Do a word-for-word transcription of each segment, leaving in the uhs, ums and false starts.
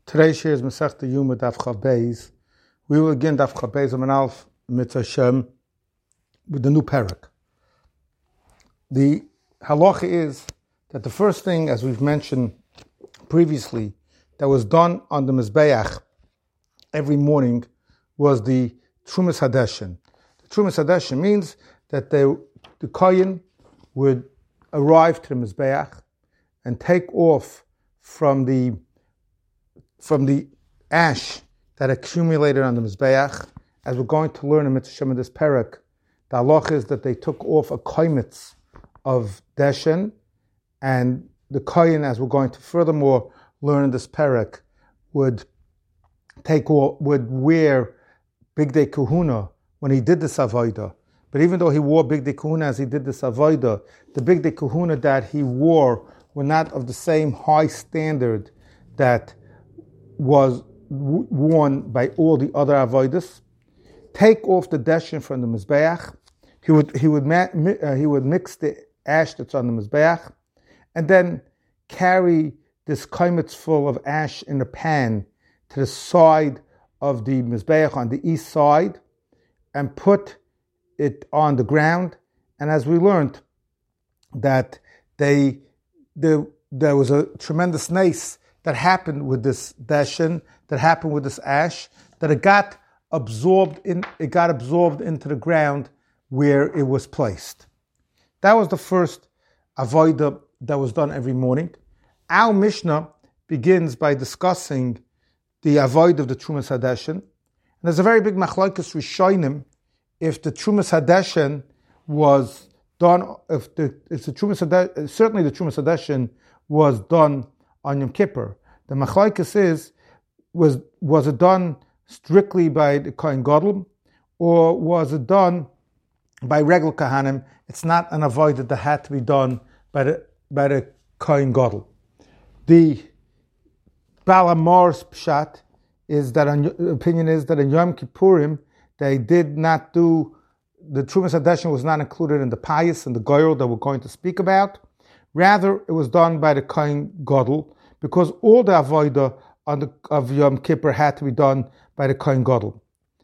Today shares Masechta Yuma Daf Chav Beis. We will begin Daf Chav Beis Amud Aleph Mitzvah Shem with the new parak. The halacha is that the first thing, as we've mentioned previously, that was done on the Mizbeach every morning was the Trumas Hadeshin. The Trumas Hadeshin means that they, the Kohen would arrive to the Mizbeach and take off from the from the ash that accumulated on the Mizbeach. As we're going to learn in Mitzvah Shem in this parak, the halach is that they took off a koimitz of deshen, and the kohen, as we're going to furthermore learn in this parak, would take off, would wear bigdei kahuna when he did this avodah. But even though he wore bigdei kahuna as he did this avodah, the bigdei kahuna that he wore were not of the same high standard that was w- worn by all the other avodas. Take off the deshen from the mizbeach. He would he would ma- uh, he would mix the ash that's on the mizbeach, and then carry this kaimitz full of ash in a pan to the side of the mizbeach on the east side, and put it on the ground. And as we learned, that they there there was a tremendous nace that happened with this deshen, that happened with this ash, that it got absorbed in, it got absorbed into the ground where it was placed. That was the first avodah that was done every morning. Our Mishnah begins by discussing the avodah of the Trumas Hadeshin. And there's a very big machlokes rishonim if the Trumas Hadeshin was done, if the if the Trumas Hadeshin, certainly the Trumas Hadeshin was done on Yom Kippur. The machlokes is, was was it done strictly by the Kohen Gadol, or was it done by regular Kahanim? It's not an avodah that had to be done by the by the Kohen Gadol. The Baal HaMaor's pshat is that an, opinion is that in Yom Kippurim they did not do, the Trumas Hadeshin was not included in the pious and the goyel that we're going to speak about. Rather, it was done by the Kohen Gadol, because all the avodah on the, of Yom Kippur had to be done by the Kohen Gadol.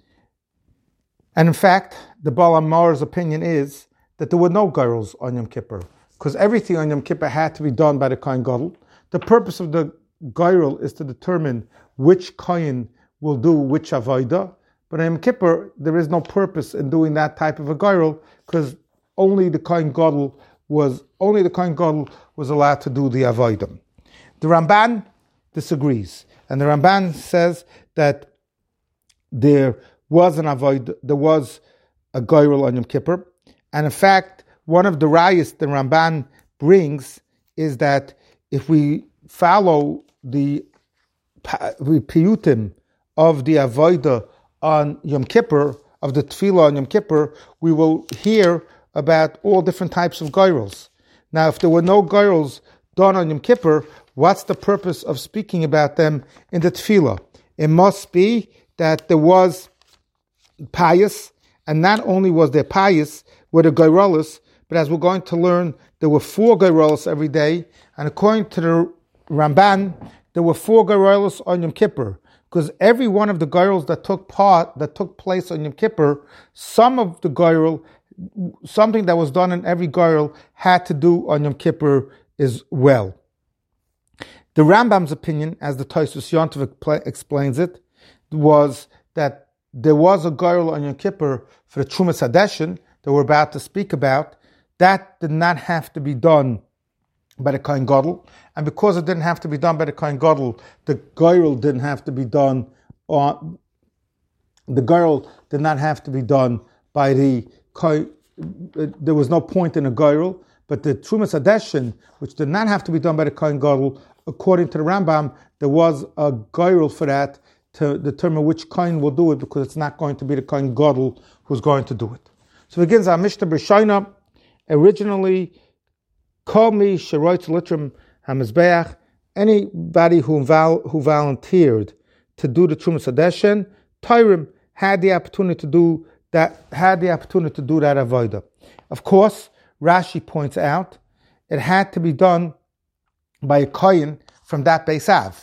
And in fact, the Baal HaMaor's opinion is that there were no goyels on Yom Kippur, because everything on Yom Kippur had to be done by the Kohen Gadol. The purpose of the goyel is to determine which Kohen will do which avodah, but on Yom Kippur, there is no purpose in doing that type of a goyel, because only the Kohen Gadol was only the Kohen Gadol was allowed to do the avodah. The Ramban disagrees, and the Ramban says that there was an avodah, there was a goyel on Yom Kippur, and in fact, one of the rayas the Ramban brings is that if we follow the piyutim of the avodah on Yom Kippur, of the tefillah on Yom Kippur, we will hear about all different types of goyels. Now, if there were no goyels done on Yom Kippur, what's the purpose of speaking about them in the tefillah? It must be that there was pious, and not only was there pious, were the goyrolos, but as we're going to learn, there were four goyrolos every day, and according to the Ramban, there were four goyrolos on Yom Kippur, because every one of the goyrols that took part, that took place on Yom Kippur, some of the goyrol, something that was done in every goyel had to do on Yom Kippur as well. The Rambam's opinion, as the Tosfos Yontov explains it, was that there was a goyel on Yom Kippur for the Trumas Hadeshin that we're about to speak about. That did not have to be done by the Kohen Gadol, and because it didn't have to be done by the Kohen Gadol, the goyel didn't have to be done on the goyel did not have to be done by the Kohen. There was no point in a goyel, but the Trumas Hadeshin, which did not have to be done by the Kohen Gadol, according to the Rambam, there was a goyel for that to determine which Kohen will do it, because it's not going to be the Kohen Gadol who's going to do it. So begins our Mishnah B'Shaina. Originally, Kol mi sheroitz litrim hamizbeach, anybody who vol- who volunteered to do the Trumas Hadeshin, Tyrim had the opportunity to do that. Had the opportunity to do that avodah. Of course, Rashi points out it had to be done by a kohen from that Beis Av.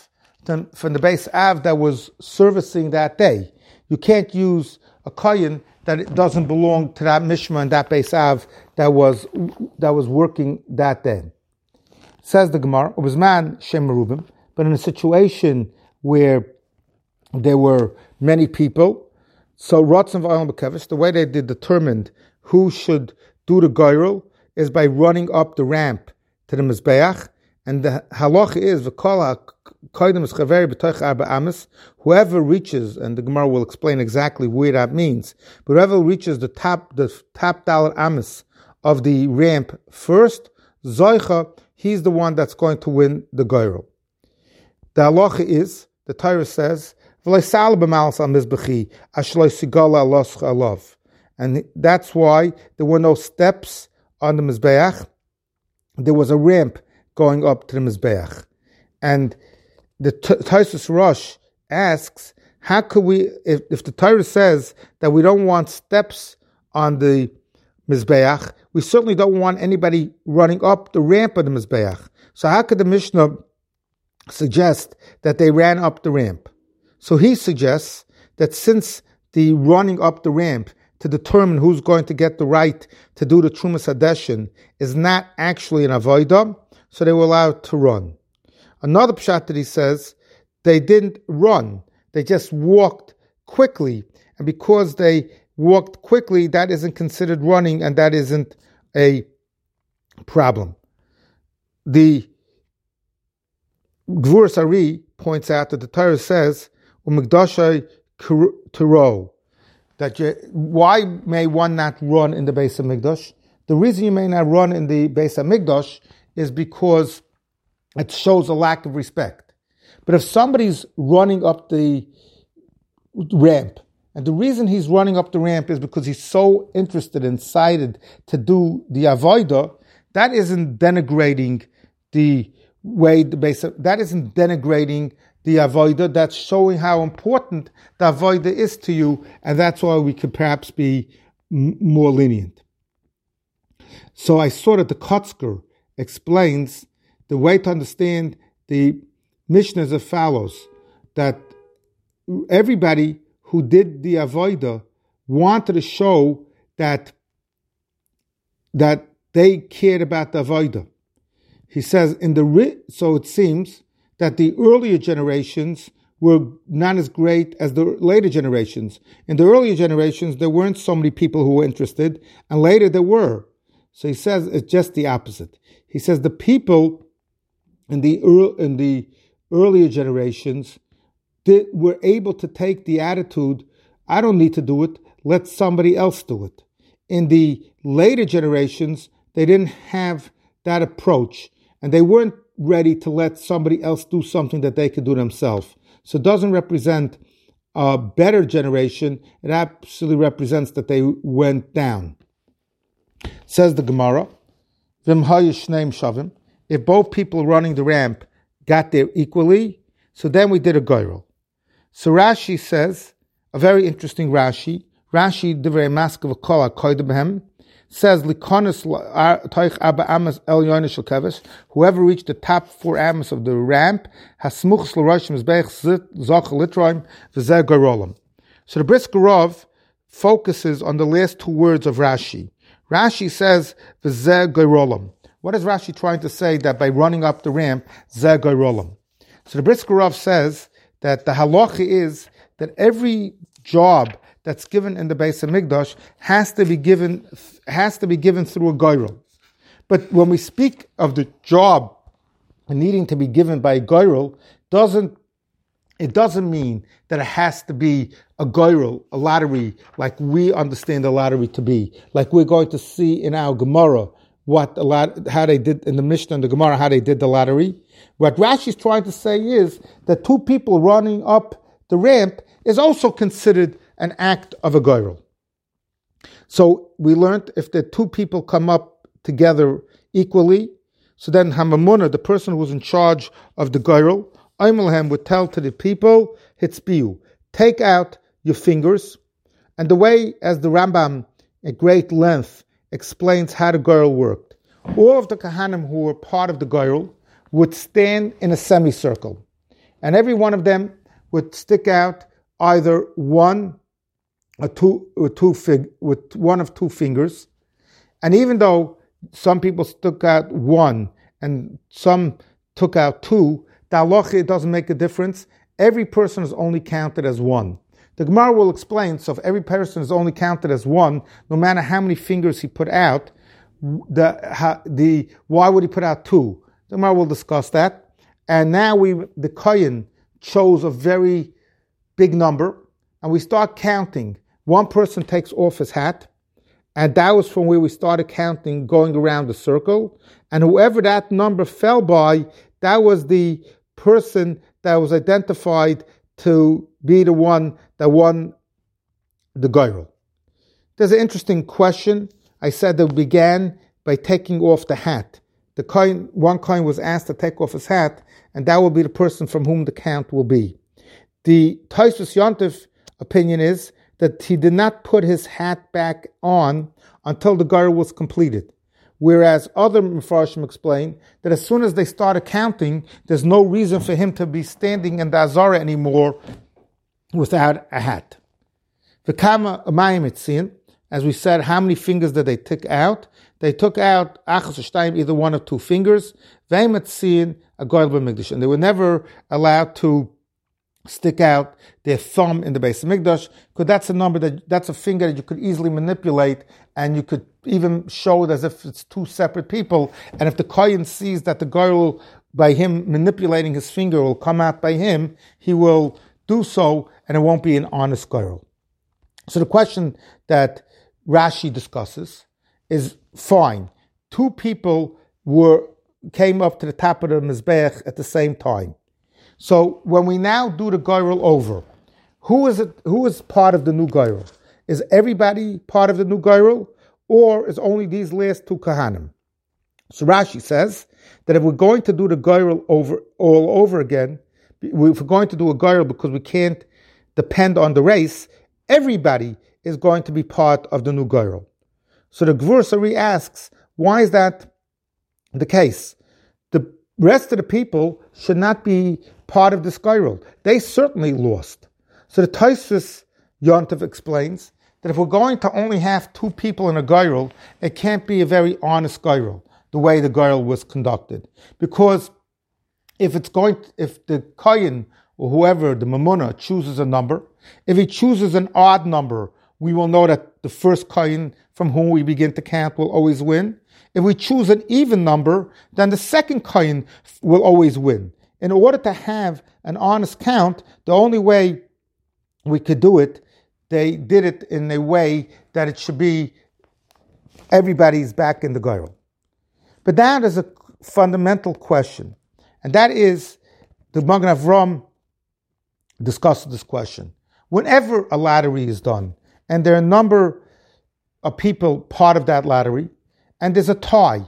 to, from the Beis Av that was servicing that day. You can't use a kohen that it doesn't belong to that mishma and that Beis Av that was that was working that day. Says the Gemara, it was man Shem Merubim, but in a situation where there were many people, so Ratzon v'Olam B'Kevish, the way they did determined who should do the goyrel is by running up the ramp to the Mizbeach, and the halacha is v'kol ha'kodim es chaveri b'toich arba amas, whoever reaches, and the Gemara will explain exactly where that means, but whoever reaches the top the top dollar amas of the ramp first, zoicha, he's the one that's going to win the goyrel. The halacha is, the Torah says, and that's why there were no steps on the Mizbeach. There was a ramp going up to the Mizbeach. And the Tosfos Rosh asks, how could we, if, if the Torah says that we don't want steps on the Mizbeach, we certainly don't want anybody running up the ramp of the Mizbeach. So how could the Mishnah suggest that they ran up the ramp? So he suggests that since the running up the ramp to determine who's going to get the right to do the Trumas Hadeshin is not actually an avodah, so they were allowed to run. Another pshat that he says, they didn't run, they just walked quickly, and because they walked quickly, that isn't considered running, and that isn't a problem. The Gvuras Ari points out that the Torah says, "Umikdashay Turo," that you, why may one not run in the Beis Hamikdash? The reason you may not run in the Beis Hamikdash is because it shows a lack of respect. But if somebody's running up the ramp, and the reason he's running up the ramp is because he's so interested and excited to do the avodah, that isn't denigrating the way the Beis, that isn't denigrating the avodah, that's showing how important the avodah is to you, and that's why we could perhaps be m- more lenient. So I saw that the Kotzker explains the way to understand the Mishnah as follows, that everybody who did the avodah wanted to show that, that they cared about the avodah. He says, in the so it seems that the earlier generations were not as great as the later generations. In the earlier generations, there weren't so many people who were interested, and later there were. So he says it's just the opposite. He says the people in the early, in the earlier generations did, were able to take the attitude, I don't need to do it, let somebody else do it. In the later generations, they didn't have that approach, and they weren't ready to let somebody else do something that they could do themselves. So it doesn't represent a better generation, it absolutely represents that they went down. Says the Gemara, Vim hayishneim shavim, if both people running the ramp got there equally, so then we did a goyrel. So Rashi says, a very interesting Rashi, Rashi divrei maskav kol hakoyde behem, says likonis toich arba amas el yonis shel keves, whoever reached the top four amas of the ramp hasmuchs l'rosh mizbeach zoch litroim v'zeh goyrolim. So the Brisker Rov focuses on the last two words of Rashi. Rashi says v'zeh goyrolim. What is Rashi trying to say that by running up the ramp, zeh goyrolim? So the Brisker Rov says that the halacha is that every job that's given in the Beis Hamikdash has to be given has to be given through a goyrel. But when we speak of the job needing to be given by a goyrel, doesn't it doesn't mean that it has to be a goyrel, a lottery, like we understand a lottery to be, like we're going to see in our Gemara what a lot how they did in the Mishnah and the Gemara how they did the lottery. What Rashi is trying to say is that two people running up the ramp is also considered an act of a goyrel. So we learned if the two people come up together equally, so then Hamamuna, the person who's in charge of the goyrel, Aymelhem would tell to the people, Hitzbiu, take out your fingers. And the way, as the Rambam at great length explains how the goyrel worked, all of the Kahanim who were part of the goyrel would stand in a semicircle. and every one of them would stick out either one or two, or two fig, with one of two fingers. And even though some people stuck out one and some took out two, the halacha, it doesn't make a difference. Every person is only counted as one. The Gemara will explain, so if every person is only counted as one, no matter how many fingers he put out, the, the why would he put out two? The Gemara will discuss that. And now we, the Kohen chose a very big number, and we start counting. One person takes off his hat, and that was from where we started counting, going around the circle. And whoever that number fell by, that was the person that was identified to be the one that won the Goyrel. There's an interesting question. I said that began by taking off the hat. The coin, one coin was asked to take off his hat, and that will be the person from whom the count will be. The Tosfos Yontif opinion is that he did not put his hat back on until the Goyrel was completed. Whereas other Mefarshim explain that as soon as they started counting, there's no reason for him to be standing in the Azara anymore without a hat. V'kama amayim etzin, as we said, how many fingers did they take out? They took out achas or shtayim, either one or two fingers. V'hem etzin a goyel b'mikdash, and they were never allowed to stick out their thumb in the Beis Hamikdash, because that's a number that that's a finger that you could easily manipulate, and you could even show it as if it's two separate people. And if the Kohen sees that the Goyrel, by him manipulating his finger, will come out by him, he will do so, and it won't be an honest Goyrel. So the question that Rashi discusses is, fine, two people were came up to the top of the Mizbeach at the same time. So when we now do the Goyrel over, who is it? Who is part of the new Goyrel? Is everybody part of the new Goyrel, or is only these last two Kahanim? So Rashi says that if we're going to do the Goyrel over all over again, if we're going to do a Goyrel because we can't depend on the race, everybody is going to be part of the new Goyrel. So the Gvur Sari asks, why is that the case? The rest of the people should not be part of this Goyrel. They certainly lost. So the Tosfos Yontif explains that if we're going to only have two people in a Goyrel, it can't be a very honest Goyrel, the way the Goyrel was conducted. Because if it's going, to, if the Kohen or whoever, the Mamuna, chooses a number, if he chooses an odd number, we will know that the first Kohen from whom we begin to count will always win. If we choose an even number, then the second Kohen will always win. In order to have an honest count, the only way we could do it, they did it in a way that it should be everybody's back in the Goyrel. But now there's a fundamental question, and that is, the Magen Avram discusses this question. Whenever a lottery is done, and there are a number of people part of that lottery, and there's a tie,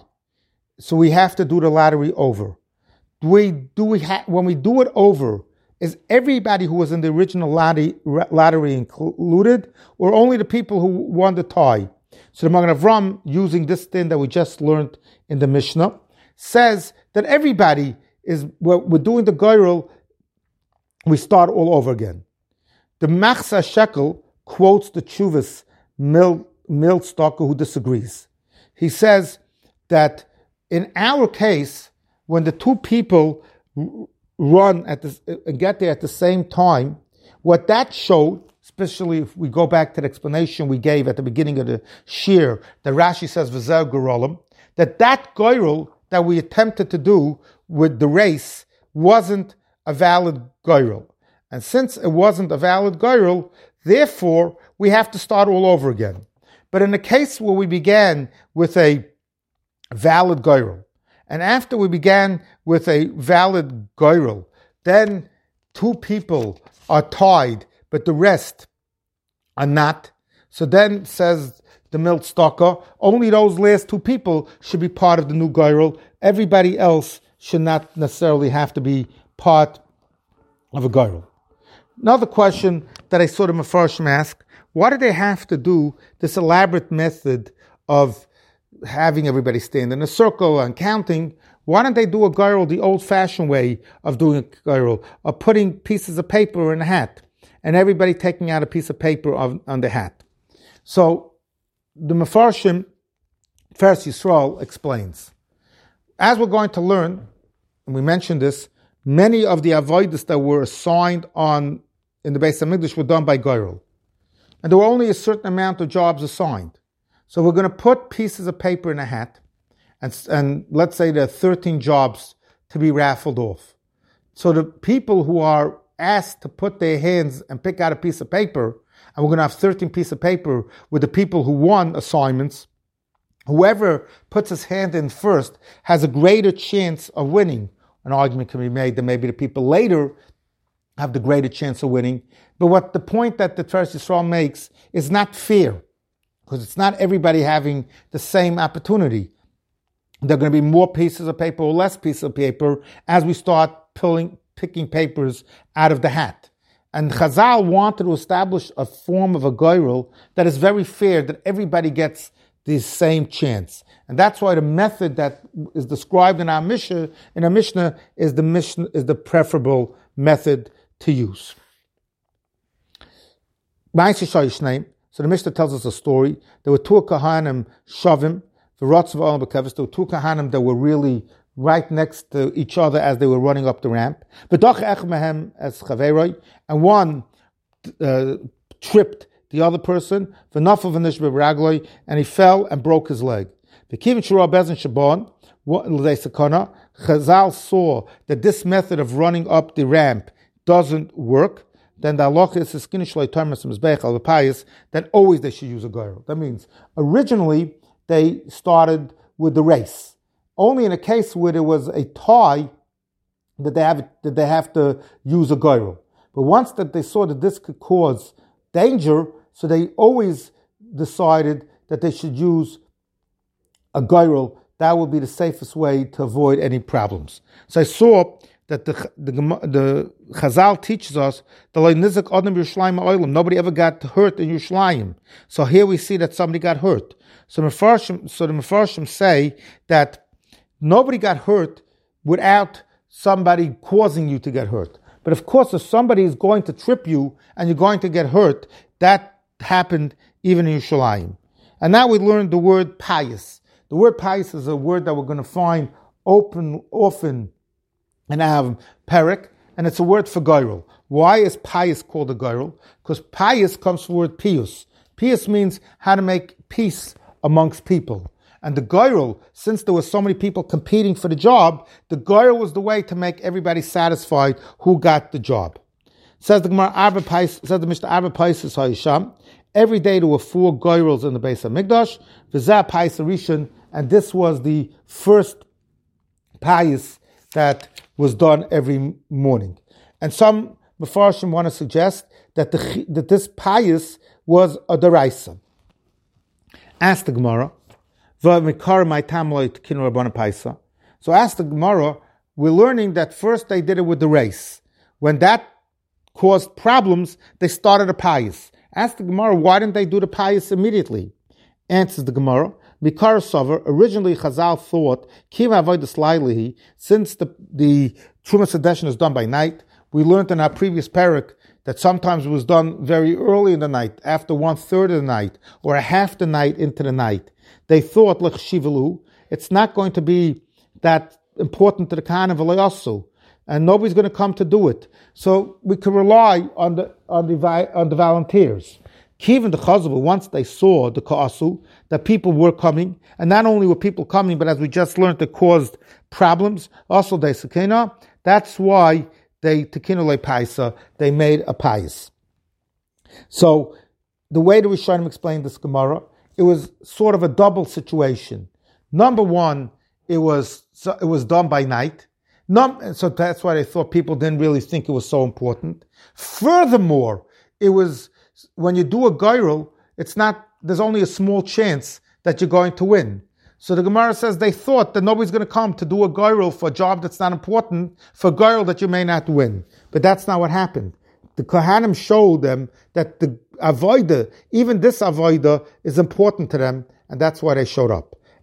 so we have to do the lottery over. Do we, do we ha- when we do it over, is everybody who was in the original lottery, lottery included, or only the people who won the tie? So the Magen Avram, using this thing that we just learned in the Mishnah, says that everybody is, we're, we're doing the Goyrel, we start all over again. The Machzah Shekel quotes the Tshuvas Mil, Milstocker, who disagrees. He says that in our case, when the two people run at the, and get there at the same time, what that showed, especially if we go back to the explanation we gave at the beginning of the shir, that Rashi says v'zer gerolim, that that goyrel that we attempted to do with the race wasn't a valid goyrel. And since it wasn't a valid goyrel, therefore we have to start all over again. But in the case where we began with a valid goyrel, and after we began with a valid goyrel, then two people are tied, but the rest are not. So then, says the Milstocker, only those last two people should be part of the new goyrel. Everybody else should not necessarily have to be part of a goyrel. Another question that I saw the Mefarshim ask, why do they have to do this elaborate method of having everybody stand in a circle and counting, Why don't they do a gyral the old-fashioned way of doing a gyral, of putting pieces of paper in a hat, and everybody taking out a piece of paper on, on the hat? So the Mefarshim, Tiferes Yisrael, explains. As we're going to learn, and we mentioned this, many of the avodas that were assigned on in the Beis HaMikdash were done by gyral. And there were only a certain amount of jobs assigned. So we're going to put pieces of paper in a hat, and, and let's say there are thirteen jobs to be raffled off. So the people who are asked to put their hands and pick out a piece of paper, and we're going to have thirteen pieces of paper with the people who won assignments, whoever puts his hand in first has a greater chance of winning. An argument can be made that maybe the people later have the greater chance of winning. But what the point that the Tiferes Yisrael makes is not fair, because it's not everybody having the same opportunity. There are going to be more pieces of paper or less pieces of paper as we start pulling, picking papers out of the hat. And Chazal wanted to establish a form of a gyral that is very fair, that everybody gets the same chance. And that's why the method that is described in our Mishnah, in our Mishnah is the Mishnah, is the preferable method to use. So the Mishnah tells us a story. There were two Kahanim Shavim, the Rotzav Olam B'Kevis. There were two Kahanim that were really right next to each other as they were running up the ramp. And one uh, tripped the other person, and he fell and broke his leg. Chazal saw that this method of running up the ramp doesn't work. Then the halacha is that always they should use a gyral. That means originally they started with the race. Only in a case where there was a tie that they have that they have to use a gyral. But once that they saw that this could cause danger, so they always decided that they should use a gyral. That would be the safest way to avoid any problems. So I saw that the the, the Chazal teaches us that nobody ever got hurt in Yerushalayim. So here we see that somebody got hurt. So Mefarshim, so the Mefarshim say that nobody got hurt without somebody causing you to get hurt. But of course, if somebody is going to trip you and you're going to get hurt, that happened even in Yerushalayim. And now we learned the word pious. The word pious is a word that we're going to find open often in our perek, and it's a word for gyral. Why is pious called a gyral? Because pious comes from the word pius. Pius means how to make peace amongst people. And the gyral, since there were so many people competing for the job, the gyral was the way to make everybody satisfied who got the job. Says the Gemara, Arba Pais, says the Mishnah, Arba Pais is Hayisham. Every day there were four gyros in the Beis HaMikdash, V'zah Pais Rishon, and this was the first pious that was done every morning. And some Mefarshim want to suggest that the, that this pious was a deraisa. Ask the Gemara, so ask the Gemara, we're learning that first they did it with the race. When that caused problems, they started a pious. Ask the Gemara, why didn't they do the pious immediately? Answers the Gemara, Mikar Sover, originally Chazal thought, since the, the Trumas Sedeshin is done by night, we learned in our previous parak that sometimes it was done very early in the night, after one third of the night, or a half the night into the night. They thought, like Shivalu, it's not going to be that important to the Khan of Alayasu, and nobody's going to come to do it. So we can rely on the on the on the volunteers. Kivin the Chazal, once they saw the Ka'asu, that people were coming, and not only were people coming, but as we just learned, it caused problems. Also, they Sekena. That's why they Tekinule Paisa, they made a pious. So the way the Rishonim explained this Gemara, it was sort of a double situation. Number one, it was it was done by night. Num- so that's why they thought people didn't really think it was so important. Furthermore, it was when you do a gyral, it's not, there's only a small chance that you're going to win. So the Gemara says they thought that nobody's going to come to do a gyral for a job that's not important, for a gyral that you may not win. But that's not what happened. The Kohanim showed them that the avoida, even this avoida, is important to them, and that's why they showed up.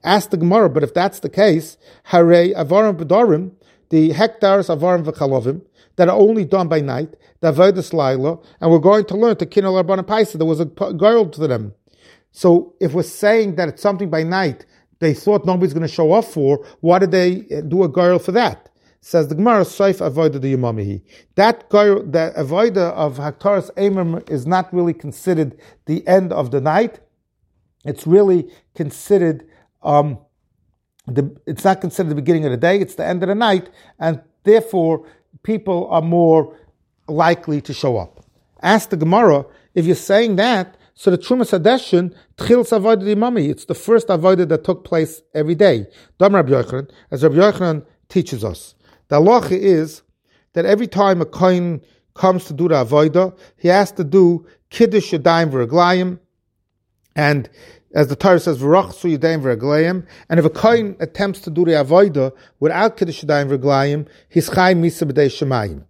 Ask the Gemara, but if that's the case, Hare Avarim B'Dorim, the hectares Avarim V'Chalovim, that are only done by night, the Avodas Laila, and we're going to learn to Kinel Rabbanan Paisa, there was a girl to them. So if we're saying that it's something by night, they thought nobody's going to show up for, why did they do a girl for that? Says the Gemara, Saif Avoida the Yamamihi. That girl, the Avoida of Haktaras Eimer is not really considered the end of the night. It's really considered, um, the, it's not considered the beginning of the day, it's the end of the night, and therefore people are more likely to show up. Ask the Gemara, if you're saying that, so the Trumas Hadeshin, Tchil Avoida the Yamami, it's the first Avoida that took place every day. Dam Rabbi Yochanan, as Rabbi Yochanan teaches us. The halacha is that every time a kohen comes to do the avodah, he has to do kiddush yadayim v'raglayim, and as the Torah says, v'rachsu yadayim v'raglayim. And if a kohen attempts to do the avodah without kiddush yadayim v'raglayim, he's chai misa b'dei shemayim.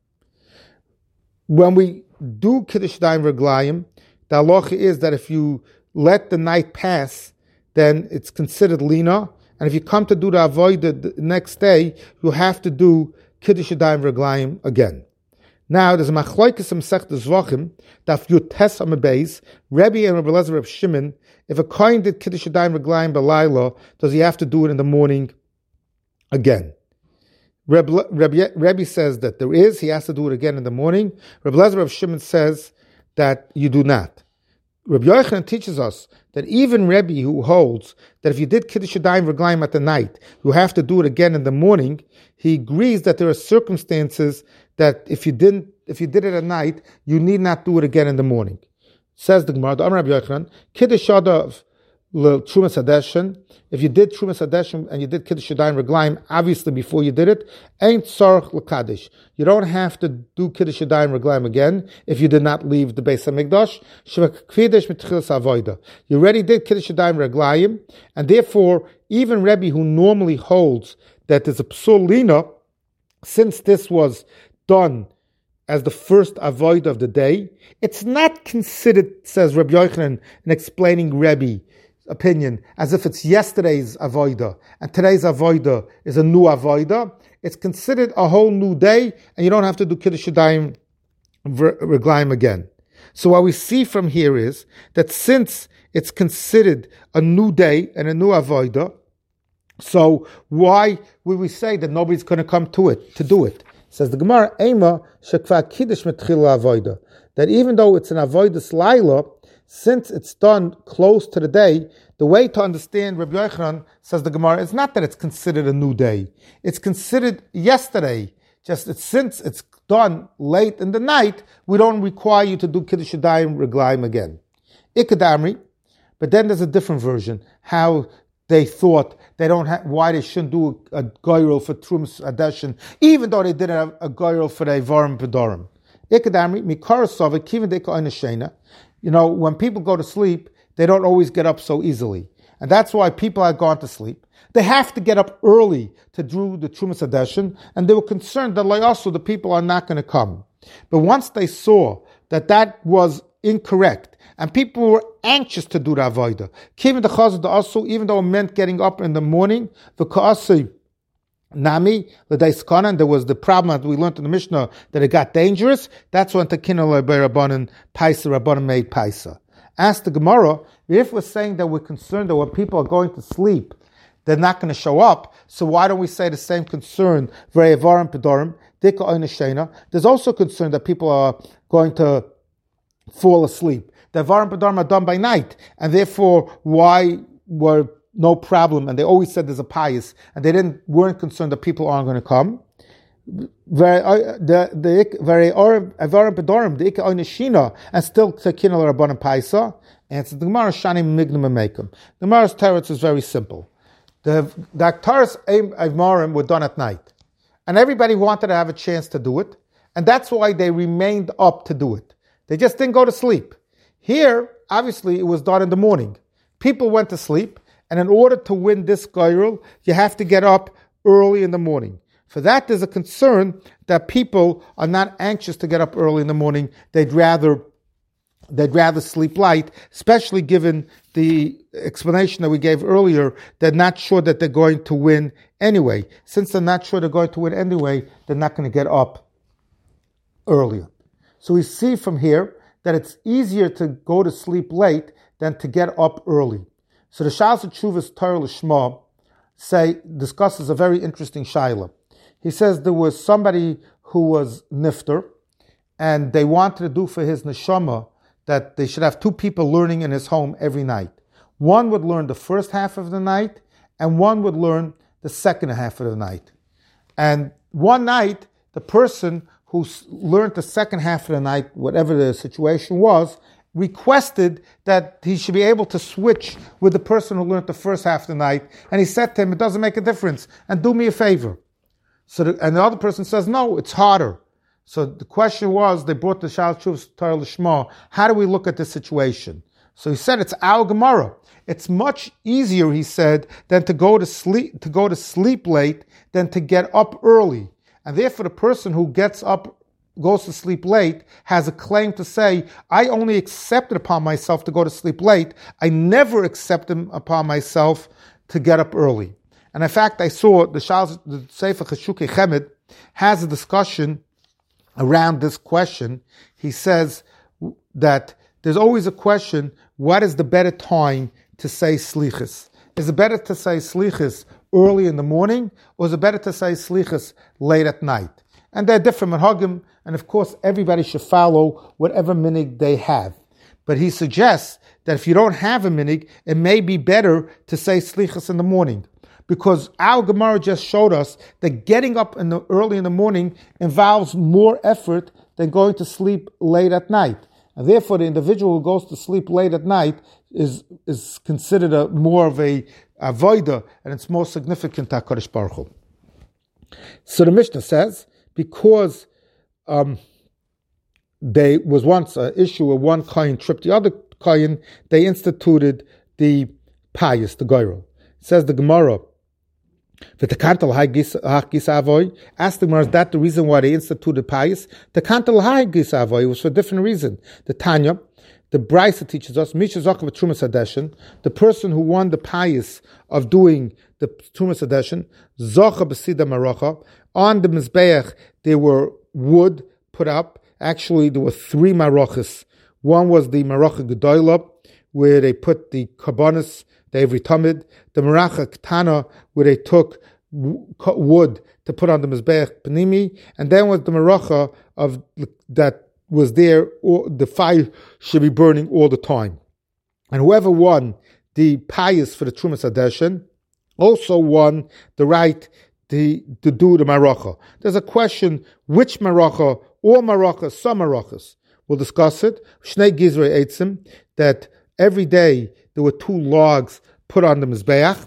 When we do kiddush yadayim v'raglayim, the halacha is that if you let the night pass, then it's considered lina. And if you come to do the avodah the next day, you have to do Kiddush Yadayim V'Raglayim again. Now, there's a machlokes in Masechtas Zvachim, daf Yud Tes Amud Beis, Rebbe and Rabbi Elazar of Shimon, if a kohen did Kiddush Yadayim V'Raglayim b'layla, does he have to do it in the morning again? Rebbe, Rebbe, Rebbe says that there is, he has to do it again in the morning. Rabbi Elazar of Shimon says that you do not. Rabbi Yochanan teaches us that even Rebbe, who holds that if you did Kiddush Yadayim V'Raglayim at the night, you have to do it again in the morning, he agrees that there are circumstances that if you didn't, if you did it at night, you need not do it again in the morning. Says the Gemara, Amar Rabbi Yochanan, Kiddush Yadav Trumas Hadeshin, if you did Trumas Hadeshin and you did Kiddush Yadayim V'Raglayim, obviously before you did it, ain't Tzarech L'Kadish. You don't have to do Kiddush Yadayim V'Raglayim again if you did not leave the Beis HaMikdash. Shevakvidesh Mitchilas Avoida. You already did Kiddush Yadayim V'Raglayim, and therefore, even Rebbe, who normally holds that there's a Psul Lina, since this was done as the first avodah of the day, it's not considered, says Rabbi Yochanan, in explaining Rebbe opinion, as if it's yesterday's avodah, and today's avodah is a new avodah. It's considered a whole new day, and you don't have to do Kiddush Yadayim V'Raglayim again. So what we see from here is that since it's considered a new day and a new avodah, so why would we say that nobody's going to come to it, to do it? Says the Gemara, Ema shekva kiddush metchila avodah, that even though it's an avodas laila, since it's done close to the day, the way to understand Rabbi Yochanan, says the Gemara, is not that it's considered a new day. It's considered yesterday. Just it's, since it's done late in the night, we don't require you to do Kiddush Yadayim V'Raglayim again. Ikadamri, but then there's a different version, how they thought they don't have, why they shouldn't do a, a goyrel for Trumas Hadeshin, even though they did a, a goyrel for the Avarim B'Dorim. Ikadamri, Mikara Sova, Kivin Deka Oinashena. You know, when people go to sleep, they don't always get up so easily. And that's why people are gone to sleep. They have to get up early to do the Trumas Hadeshin, and they were concerned that like also the people are not going to come. But once they saw that that was incorrect, and people were anxious to do the Avodah, even the Chazal also, even though it meant getting up in the morning, the Ka'asi Nami, L'Daiskana, and there was the problem that we learned in the Mishnah that it got dangerous. That's when Tekina Le'Bei Rabbanan, Paisa, Rabbanan made Paisa. Ask the Gemara, if we're saying that we're concerned that when people are going to sleep, they're not going to show up, so why don't we say the same concern, V'rei Avarim B'Dorim, Dika Oinashena? There's also concern that people are going to fall asleep. The Avarim B'Dorim are done by night, and therefore, why were no problem, and they always said there's a pious, and they didn't weren't concerned that people aren't going to come. The the very Avarim B'Dorim, the Ika Oinashena, and still Tekina L'Rabbanan Paisa. And the Gemara Shanim Mignum Mekum. The Gemara's teretz is very simple. The the Aktaras Avarim were done at night, and everybody wanted to have a chance to do it, and that's why they remained up to do it. They just didn't go to sleep. Here, obviously, it was done in the morning. People went to sleep, and in order to win this goyrel, you have to get up early in the morning. For that, there's a concern that people are not anxious to get up early in the morning. They'd rather they'd rather sleep light, especially given the explanation that we gave earlier, they're not sure that they're going to win anyway. Since they're not sure they're going to win anyway, they're not going to get up earlier. So we see from here that it's easier to go to sleep late than to get up early. So the Shas Tshuvas Torah Lishma say discusses a very interesting shaila. He says there was somebody who was nifter, and they wanted to do for his neshama that they should have two people learning in his home every night. One would learn the first half of the night, and one would learn the second half of the night. And one night, the person who learned the second half of the night, whatever the situation was, requested that he should be able to switch with the person who learned the first half of the night. And he said to him, it doesn't make a difference, and do me a favor. So, the, and the other person says, no, it's harder. So the question was, they brought the Shas Tshuvas Torah Lishma, how do we look at this situation? So he said, it's our Gemara. It's much easier, he said, than to go to sleep, to go to sleep late than to get up early. And therefore the person who gets up, goes to sleep late, has a claim to say, I only accepted upon myself to go to sleep late. I never accepted upon myself to get up early. And in fact, I saw the Shas, the Sefer Cheshukei Chemed has a discussion around this question. He says that there's always a question, what is the better time to say slichas? Is it better to say slichas early in the morning, or is it better to say slichas late at night? And they're different minhagim, and of course everybody should follow whatever minig they have. But he suggests that if you don't have a minig, it may be better to say slichas in the morning. Because our Gemara just showed us that getting up in the, early in the morning involves more effort than going to sleep late at night. And therefore, the individual who goes to sleep late at night is is considered a more of a avodah, and it's more significant to HaKadosh Baruch Hu. So the Mishnah says, because um, there was once an issue where one kohen tripped the other kohen, they instituted the payas, the goyrel. Says the Gemara, ask the Gemara, is that the reason why they instituted payas? The kantal hai gisavoy was for a different reason. The Tanya, the Brisa teaches us, the person who won the payas of doing the Trumas Hadeshin, Zocha B'sida Maracha, on the Mizbeach there were wood put up. Actually, there were three marachas. One was the Maracha Gedoyla, where they put the Karbonis, the Every Tamid, the Maracha Ketana, where they took wood to put on the Mizbeach Panimi, and then was the Maracha of that was there, or the fire should be burning all the time. And whoever won the payas for the Trumas Hadeshin also won the right to, to do the Maracha. There's a question, which Maracha, all Marachas, some Marachas. We'll discuss it. Shnei Gizrei Eitzim, that every day there were two logs put on the Mizbeach.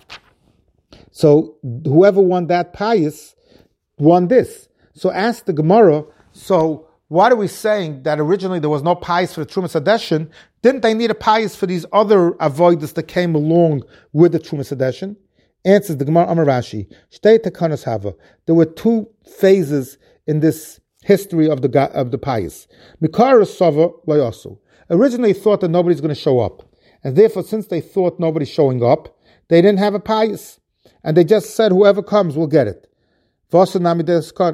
So whoever won that payas won this. So ask the Gemara, so what are we saying that originally there was no payas for the Trumas Hadeshin? Didn't they need a payas for these other avodas that came along with the Trumas Hadeshin? Answers the Gemara Amar Rashi, Shtei Takanos Hava. There were two phases in this history of the of the payas. Mikara Sava Layasu. Originally thought that nobody's going to show up. And therefore, since they thought nobody's showing up, they didn't have a payas. And they just said, whoever comes will get it. Then they saw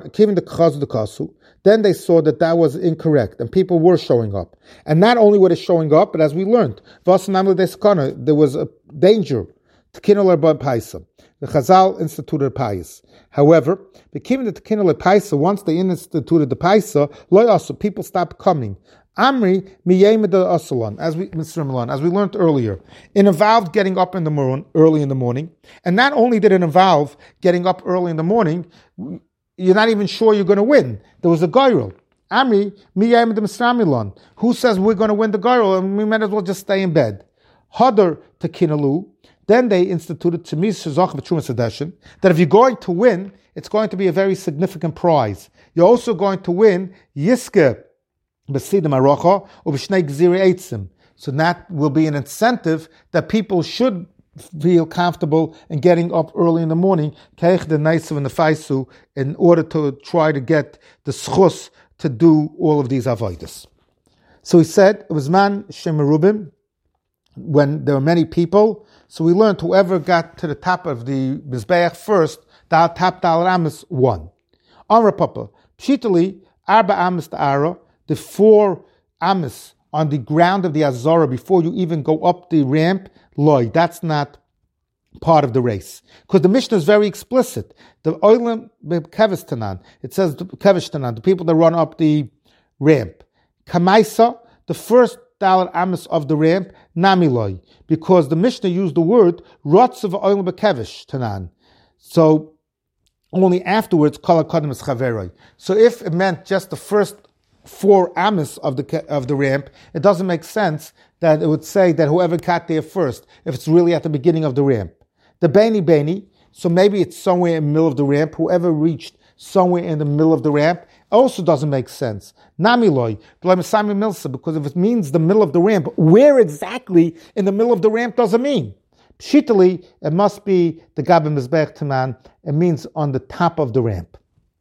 that that was incorrect, and people were showing up. And not only were they showing up, but as we learned, there was a danger. The Chazal instituted a payas. However, once they instituted the paisa, people stopped coming. Amri asalan, as we Mister Milan, as we learned earlier, it involved getting up in the morning, early in the morning, and not only did it involve getting up early in the morning, you're not even sure you're going to win. There was a goyrel. Amri miyayim the Mister who says we're going to win the goyrel, and we might as well just stay in bed. Hadar tekinalu. Then they instituted Tzimis Shazach B'Trumas Hadeshin, that if you're going to win, it's going to be a very significant prize. You're also going to win Yiske B'Sida Maracha or B'Shnei Gzirei Eitzim. So that will be an incentive that people should feel comfortable in getting up early in the morning, Keich the Naisav and the Faisu, in order to try to get the schus to do all of these avodas. So he said, it was man Shem Merubim, when there were many people. So we learned whoever got to the top of the Mizbeach first, the top Dal Amis won. Amra Papa, Pshitali, Arba Amis Ta'ara, the four Amis on the ground of the Azara before you even go up the ramp, loy, that's not part of the race. Because the Mishnah is very explicit. The Oilam Kevish Tanan, it says Kevish Tanan, the people that run up the ramp. Kamaisa, the first Dalar Amis of the ramp, Namiloi, because the Mishnah used the word Rotzav Oilam Kevish Tanan. So only afterwards, Kol HaKodim is Chaveroi. So if it meant just the first four amis of the of the ramp, it doesn't make sense that it would say that whoever got there first, if it's really at the beginning of the ramp. The Beni Beni, so maybe it's somewhere in the middle of the ramp, whoever reached somewhere in the middle of the ramp, also doesn't make sense. Namiloi, because if it means the middle of the ramp, where exactly in the middle of the ramp does it mean? Pshitali, it must be the Gabi Mizbeach Tanan, it means on the top of the ramp.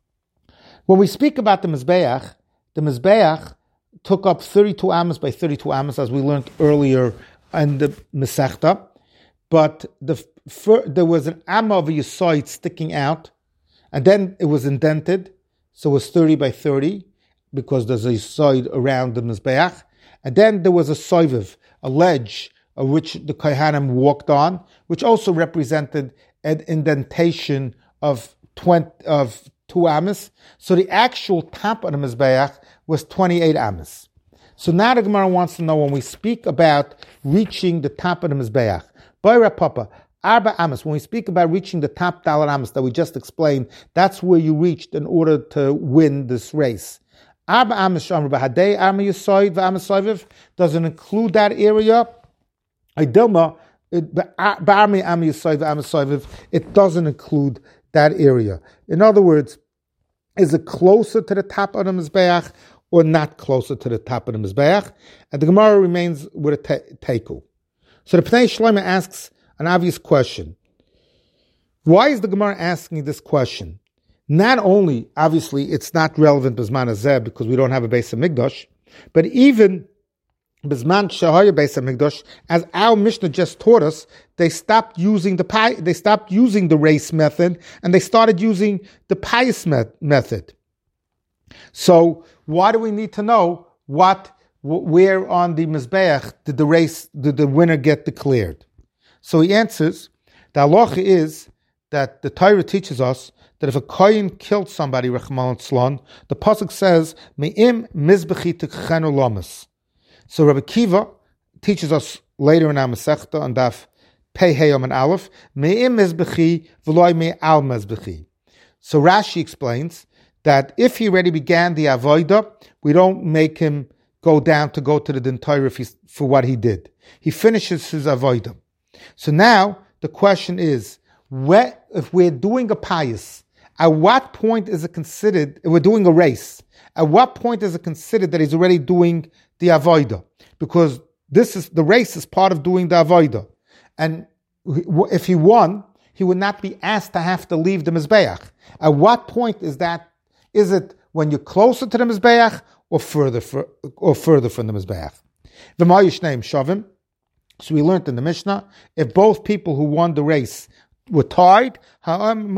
When we speak about the Mizbeach, the Mizbeach took up thirty-two amas by thirty-two amas, as we learned earlier in the Masechta, but the, for, there was an amma of a yisoid sticking out, and then it was indented, so it was thirty by thirty, because there's a yisoid around the Mizbeach, and then there was a soiviv, a ledge, of which the Kohanim walked on, which also represented an indentation of twenty of two amas. So the actual top of the Mizbeach was twenty-eight amas. So now the Gemara wants to know, when we speak about reaching the top of the Mizbeach, Boira Papa, Arba amas, when we speak about reaching the top Dalar amas that we just explained, that's where you reached in order to win this race. Arba amas Shamar Bahadei, Arma Yisoid, V'amas Soiviv, doesn't include that area. Idilma, it doesn't include that area. In other words, is it closer to the top of the Mizbeach or not closer to the top of the Mizbeach? And the Gemara remains with a teiku. So the Pnei Shlomo asks an obvious question. Why is the Gemara asking this question? Not only, obviously, it's not relevant B'zman Hazeh because we don't have a Beis HaMikdash, but even B'zman Shehaya Beis HaMikdash, as our Mishnah just taught us, they stopped using the pi- they stopped using the race method and they started using the pious met- method. So why do we need to know what where on the Mizbeach did the race did the winner get declared? So he answers, the halacha is that the Torah teaches us that if a kohen killed somebody, Rechman Tzlon, the pasuk says, Me'im mizbechi tekchenu lamas. So Rabbi Kiva teaches us later in our Masechta on Daf Pei Heyom and Aleph, Me'im mizbechi v'loi me'al mizbechi. So Rashi explains that if he already began the avodah, we don't make him go down to go to the Din Torah for what he did. He finishes his avodah. So now the question is, where, if we're doing a pious, at what point is it considered, if we're doing a race, at what point is it considered that he's already doing the avodah? Because this is, the race is part of doing the avodah. And if he won, he would not be asked to have to leave the Mizbeach. At what point is that? Is it when you're closer to the Mizbeach or further for, or further from the Mizbeach? V'mayishneim shavim. So we learned in the Mishnah, if both people who won the race were tied, we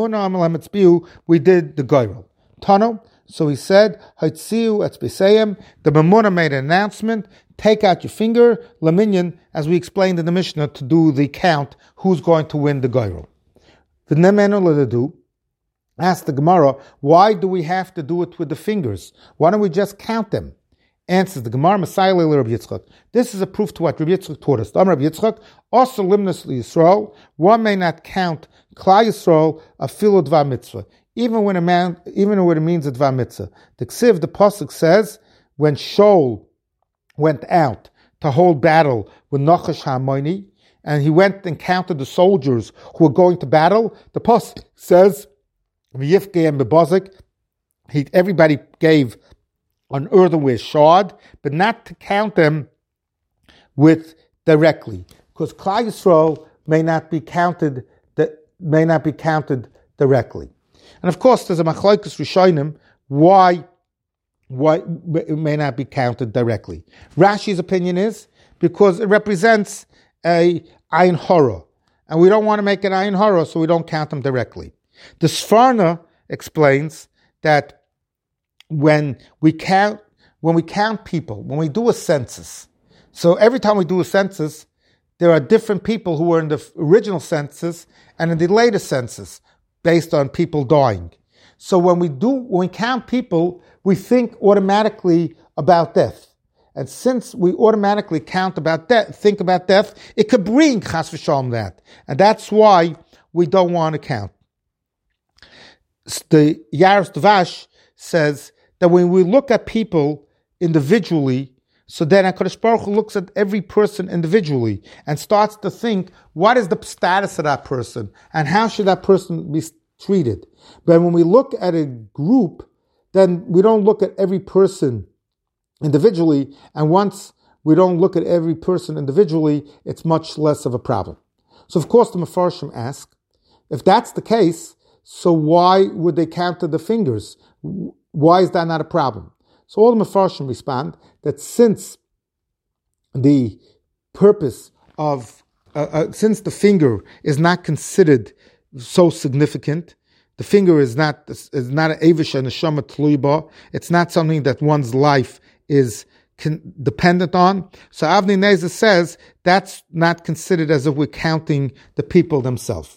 did the goyrel. Tano. So he said, the Mamuna made an announcement, take out your finger, Laminyan, as we explained in the Mishnah, to do the count, who's going to win the goyrel. The Nemenu Ledadu asked the Gemara, why do we have to do it with the fingers? Why don't we just count them? Answers the Gemara, Messiah Rabbi Yitzchak. This is a proof to what Rabbi Yitzchak taught us. Rabbi Yitzchak, also limnus Yisrael, one may not count Klal Yisrael a filu dva mitzvah, even when a man, even when it means a dva mitzvah. The Ksiv, the pasuk says, when Shaul went out to hold battle with Nachash HaMoni, and he went and counted the soldiers who were going to battle, the pasuk says, V'yifgeim bebazik, he everybody gave an earthenware shard, but not to count them with directly, because Klal Yisrael may not be counted that may not be counted directly. And of course, there's a machlokes rishonim why why it may not be counted directly. Rashi's opinion is because it represents a ayin hara, and we don't want to make an ayin hara, so we don't count them directly. The Sforno explains that when we count, when we count people, when we do a census, so every time we do a census, there are different people who were in the original census and in the later census, based on people dying. So when we do, when we count people, we think automatically about death. And since we automatically count about death, think about death, it could bring chas v'shalom that. And that's why we don't want to count. The Yaros Dvash says that when we look at people individually, so then HaKadosh Baruch Hu looks at every person individually and starts to think, what is the status of that person and how should that person be treated? But when we look at a group, then we don't look at every person individually, and once we don't look at every person individually, it's much less of a problem. So of course the Mefarshim ask, if that's the case, so why would they count to the fingers? Why is that not a problem? So all the Mefarshim respond that since the purpose of, uh, uh, since the finger is not considered so significant, the finger is not is not an avish and a neshama tluiba, it's not something that one's life is con- dependent on. So Avnei Nezer says that's not considered as if we're counting the people themselves.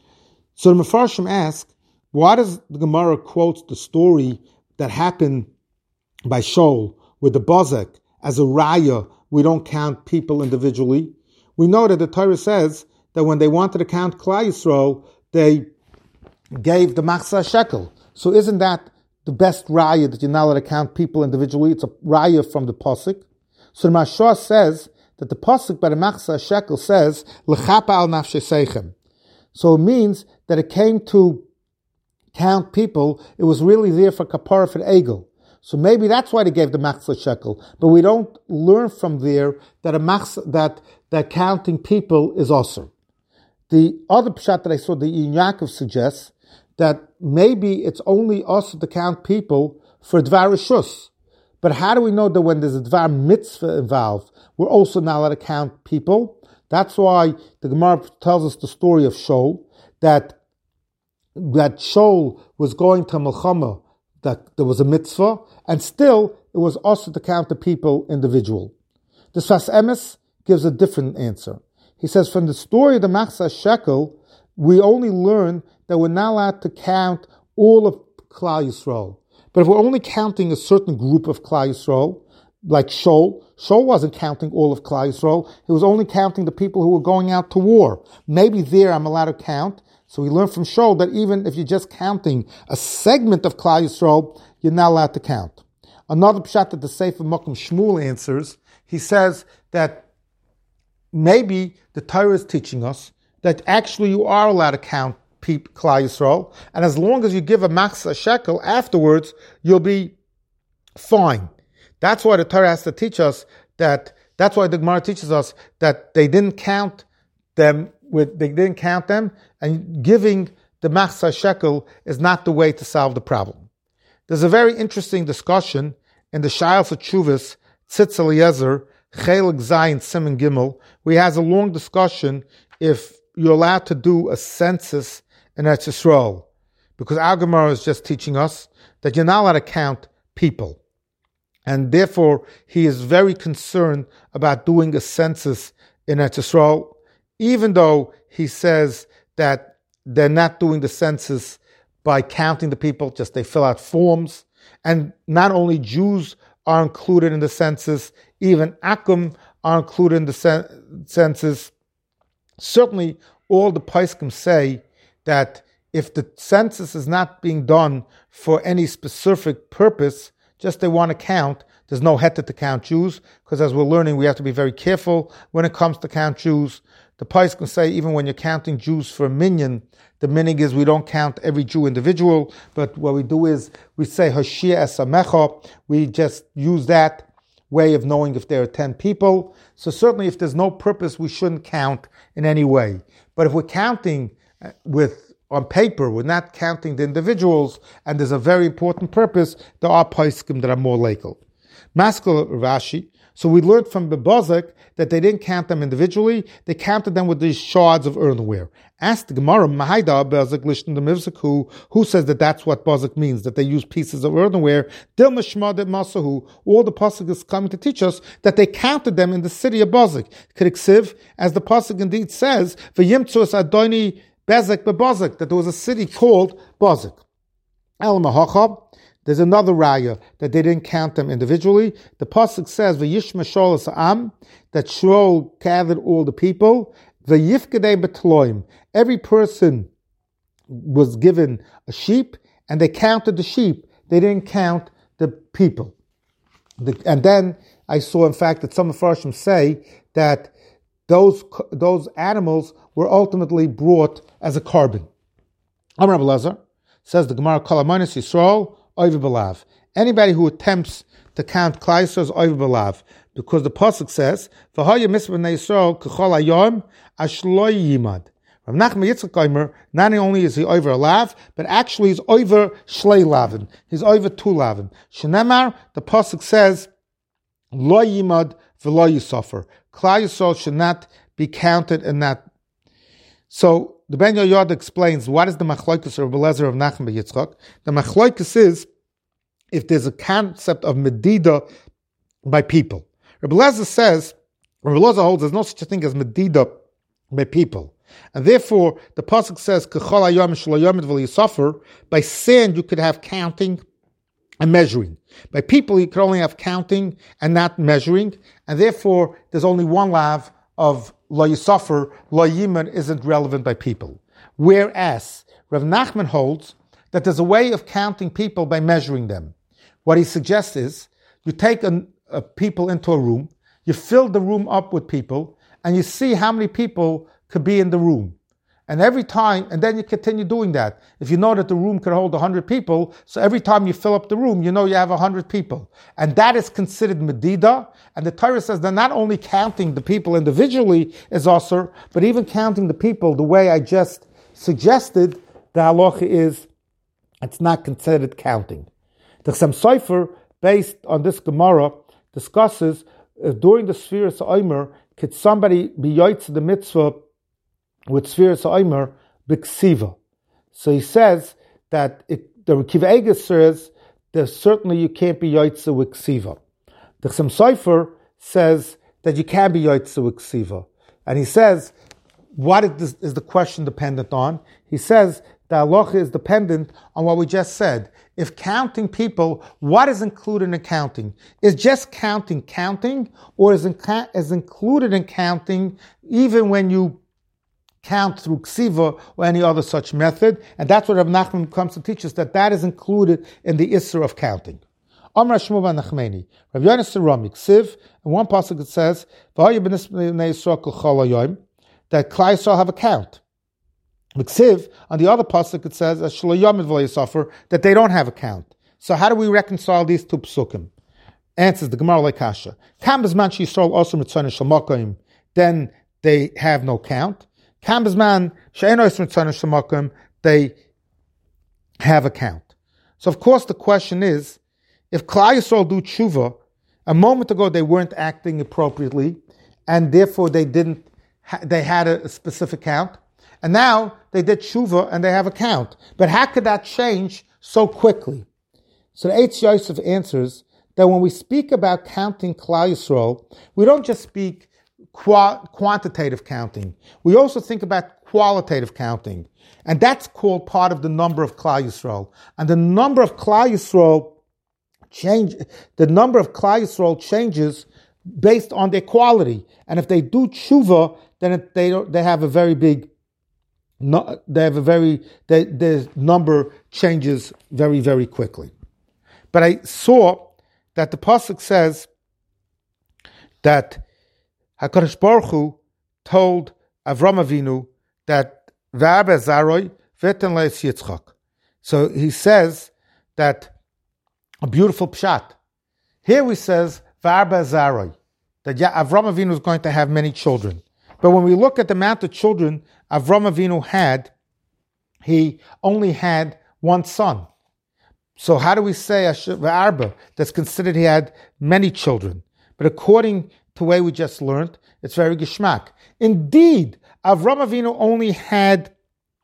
So the Mefarshim ask, why does the Gemara quote the story that happened by Shaul with the Bozek as a raya? We don't count people individually. We know that the Torah says that when they wanted to count Klal Yisrael, they gave the machzah shekel. So isn't that the best raya that you're not allowed to count people individually? It's a raya from the pasuk. So the Mashah says that the pasuk by the machzah shekel says l'chapa al nafshei seichem. So it means that it came to count people. It was really there for kapara for egel. So maybe that's why they gave the machzah shekel. But we don't learn from there that a machzah, that that counting people is also. The other pshat that I saw, the Yin Yaakov suggests that maybe it's only us to count people for Dvar Rishus. But how do we know that when there's a Dvar Mitzvah involved, we're also not allowed to count people? That's why the Gemara tells us the story of Shaul, that, that Shaul was going to Melchama, that there was a mitzvah, and still it was also to count the people individual. The Sfas Emes gives a different answer. He says, from the story of the Machzah Shekel, we only learn that we're not allowed to count all of Klal Yisrael. But if we're only counting a certain group of Klal Yisrael, like Shaul, Shaul wasn't counting all of Klal Yisrael. He was only counting the people who were going out to war. Maybe there I'm allowed to count. So we learn from Shaul that even if you're just counting a segment of Klal Yisrael, you're not allowed to count. Another pshat that the Sefer Mokum Shmuel answers, he says that maybe the Torah is teaching us that actually you are allowed to count people, Klal Yisrael, and as long as you give a machzah shekel afterwards, you'll be fine. That's why the Torah has to teach us that, that's why the Gemara teaches us that they didn't count them with, they didn't count them, and giving the machzah shekel is not the way to solve the problem. There's a very interesting discussion in the Shayal Chuvas, Tzitz Eliezer, Chelik Zayin Simon Gimel, where he has a long discussion if you're allowed to do a census in Eretz Yisrael, because our Gemara is just teaching us that you're not allowed to count people. And therefore, he is very concerned about doing a census in Eretz Yisrael, even though he says that they're not doing the census by counting the people, just they fill out forms. And not only Jews are included in the census, even Akum are included in the cen- census. Certainly, all the Paiskim say that if the census is not being done for any specific purpose, just they want to count, there's no heter to count Jews, because as we're learning, we have to be very careful when it comes to count Jews. The Paiskim say even when you're counting Jews for a minyan, the minig is we don't count every Jew individual, but what we do is we say Hoshia Esamecha, we just use that way of knowing if there are ten people. So certainly if there's no purpose, we shouldn't count in any way. But if we're counting with on paper, we're not counting the individuals, and there's a very important purpose, there are paiskim that are more legal. Maskal Rashi, So we learned from the Bozek that they didn't count them individually, they counted them with these shards of earthenware. Ask the Gemara, Mahaida Bozek Lishn the Mivzak, who, who says that that's what Bozek means, that they use pieces of earthenware. Dil Mishmad Masahu, all the Pasuk is coming to teach us that they counted them in the city of Bozek. Kriksiv, as the Pasuk indeed says, V'yimtzus Adoni Bezek Bebozek, that there was a city called Bozek. El Mahachab. There's another raya that they didn't count them individually. The pasuk says, "V'yishma shol am," that Shaul gathered all the people. V'yifkedei betloim, every person was given a sheep, and they counted the sheep. They didn't count the people. The, and then I saw, in fact, that some Mepharshim say that those those animals were ultimately brought as a carbon. Amar Rabbi Elazar says the Gemara, Kol Amanis Yisrael. Anybody who attempts to count Klal Yisrael is Oiv B'Lav, because the pasuk says, "V'haya mitzvah b'nei Yisrael k'chol hayom ashloi yimad." Rav Nachman Yitzchak Omer, not only is he over lav, but actually he's over shlei lavin. He's over two lavin. Shenemar, the pasuk says, "Lo yimad v'lo yisoffer." Klal Yisrael should not be counted in that. So the Ben Yoyad explains what is the machlokes of Rabbi Elazar of Nachman ben Yitzchak. The machlokes is if there's a concept of medida by people. Rabbi Elazar says, Rabbi Elazar holds there's no such a thing as medida by people, and therefore the pasuk says k'chol hayom shelo yomid v'lo yisoffer. By sand you could have counting and measuring. By people you could only have counting and not measuring, and therefore there's only one lav of Lo Yisoffer, Lo Yimad isn't relevant by people. Whereas Rav Nachman holds that there's a way of counting people by measuring them. What he suggests is you take a, a people into a room, you fill the room up with people, and you see how many people could be in the room. And every time, and then you continue doing that. If you know that the room could hold one hundred people, so every time you fill up the room, you know you have one hundred people. And that is considered medida. And the Torah says they're not only counting the people individually is asur, but even counting the people the way I just suggested, the halacha is, it's not considered counting. The Chassam Sofer, based on this Gemara, discusses, uh, during the Sfiras Omer, could somebody be yoytz the mitzvah with Sfiras Omer b'ksiva. So he says that it, the Kiva Eger says that certainly you can't be yoytze with ksiva. The Chassam Sofer says that you can be yoytze with ksiva. And he says, what is, is the question dependent on? He says the halacha is dependent on what we just said. If counting people, what is included in counting? Is just counting counting, or is, in, is included in counting even when you count through ksiva or any other such method? And that's what Rav Nachman comes to teach us, that that is included in the issur of counting. Amar Shmuel ben Nachmani, Rav Yonas Rami, ksiv, and one pasuk it says, that Klal Yisrael have a count. Ksiv, on the other pasuk it says, that they don't have a count. So how do we reconcile these two psukim? Answers the Gemara like Kasha. Then they have no count. They have a count. So of course the question is, if Klal Yisrael do tshuva, a moment ago they weren't acting appropriately, and therefore they didn't, they had a specific count, and now they did tshuva and they have a count. But how could that change so quickly? So the Eitz Yosef answers that when we speak about counting Klal Yisrael, we don't just speak Qua- quantitative counting. We also think about qualitative counting. And that's called part of the number of Klal Yisrael. And the number of Klal Yisrael change, the number of Klal Yisrael changes based on their quality. And if they do tshuva, then it, they don't, they have a very big, no, they have a very, they, their number changes very, very quickly. But I saw that the pasuk says that HaKadosh Baruch Hu told Avram Avinu that V'arba zaroi v'eten leis Yitzchak. So he says that a beautiful pshat. Here he says V'arba zaroi, that Avram Avinu is going to have many children. But when we look at the amount of children Avram Avinu had, he only had one son. So how do we say V'arba, that's considered he had many children? but according to the way we just learned, it's very geschmack. Indeed, Avram Avinu only had